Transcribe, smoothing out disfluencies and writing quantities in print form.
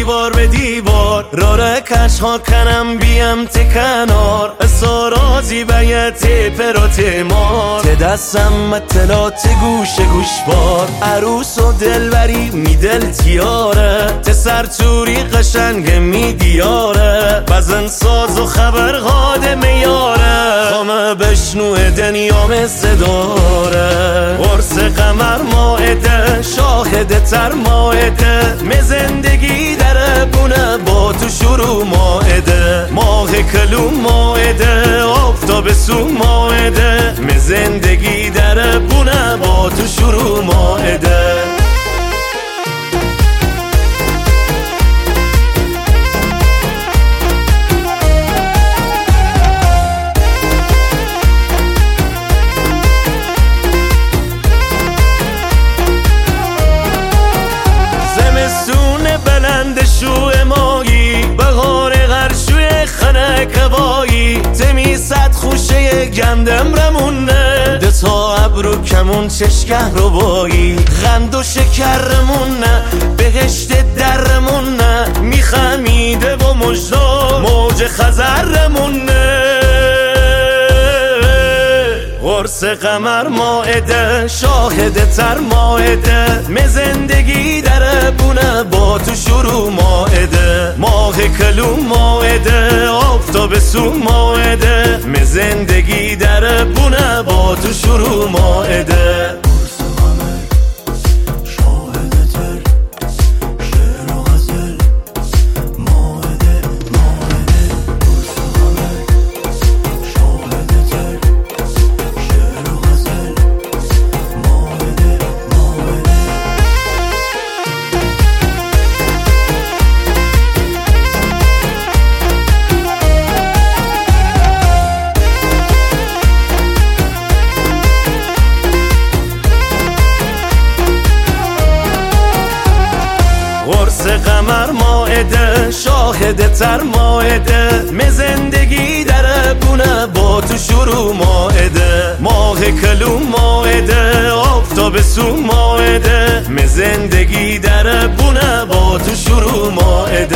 دیوار به دیوار رارکش ها کنم بیم تکنار سارازی بیت پرات مار ته دستم مطلات گوش بار عروس و دلبری می دل تیاره ته سرچوری قشنگ می دیاره بزن ساز و خبر قادم یاره خامه بشنو دنیام صداره ورس قمر ماعده شاهد تر ماعده می زندگی در بونه با تو شروع ماعده ماه کلو ماعده آفتاب سو ماعده می زندگی در بونه با تو شروع ماعده شو مایی بهار غرشوی خنک هوایی تمی صد خوشه گندم رمونه دتا ابرو کمون چشکه رو بایی غند و شکرمونه بهشت درمونه میخمیده و مجدا موج خزرمونه قرص قمر ماعده شاهد تر ماعده می زندگی در بونه با تو شروع ماعده ماه کلو ماعده آفتاب سو ماعده می زندگی در بونه با تو شروع ماعده قرص قمر ماعده شاهد تر ماعده می زندگی در بونه با تو شروع ماعده ماه کلو ماعده آفتاب سو ماعده می زندگی در بونه با تو شروع ماعده